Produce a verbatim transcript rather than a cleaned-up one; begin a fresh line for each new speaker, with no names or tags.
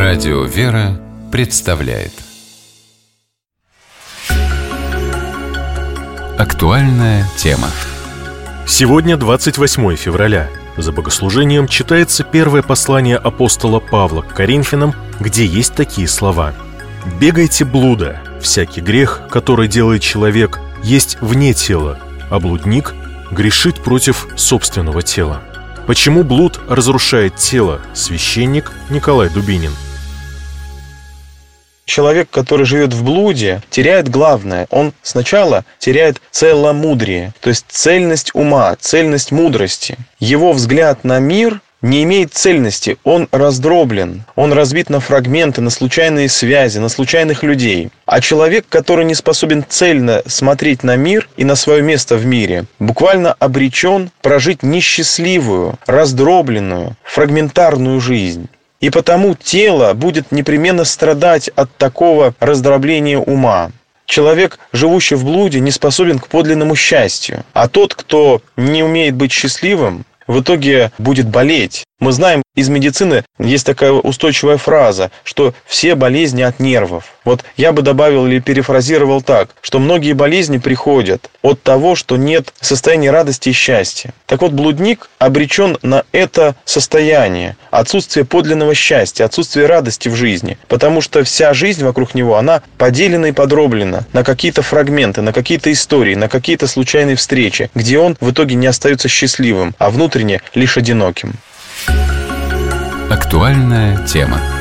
Радио «Вера» представляет актуальная тема.
Сегодня двадцать восьмое февраля. За богослужением читается первое послание апостола Павла к Коринфянам, где есть такие слова: «Бегайте блуда, всякий грех, который делает человек, есть вне тела, а блудник грешит против собственного тела». Почему блуд разрушает тело? Священник Николай Дубинин.
Человек, который живет в блуде, теряет главное. Он сначала теряет целомудрие, то есть цельность ума, цельность мудрости. Его взгляд на мир не имеет цельности, он раздроблен, он разбит на фрагменты, на случайные связи, на случайных людей. А человек, который не способен цельно смотреть на мир и на свое место в мире, буквально обречен прожить несчастливую, раздробленную, фрагментарную жизнь. И потому тело будет непременно страдать от такого раздробления ума. Человек, живущий в блуде, не способен к подлинному счастью. А тот, кто не умеет быть счастливым, в итоге будет болеть. Мы знаем, из медицины есть такая устойчивая фраза, что все болезни от нервов. Вот я бы добавил или перефразировал так, что многие болезни приходят от того, что нет состояния радости и счастья. Так вот, блудник обречен на это состояние, отсутствие подлинного счастья, отсутствие радости в жизни, потому что вся жизнь вокруг него, она поделена и подроблена на какие-то фрагменты, на какие-то истории, на какие-то случайные встречи, где он в итоге не остается счастливым, а внутренне лишь одиноким.
Актуальная тема.